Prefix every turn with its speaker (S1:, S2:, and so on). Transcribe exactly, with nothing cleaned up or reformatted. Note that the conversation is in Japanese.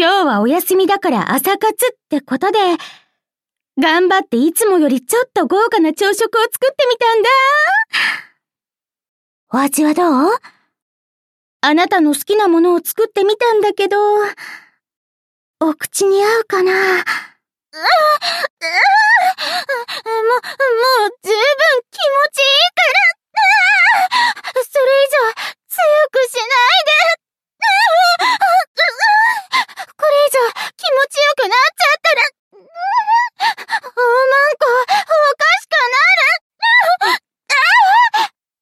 S1: 今日はお休みだから朝活ってことで、頑張っていつもよりちょっと豪華な朝食を作ってみたんだ。お味はどう？あなたの好きなものを作ってみたんだけど、お口に合うかな？ううう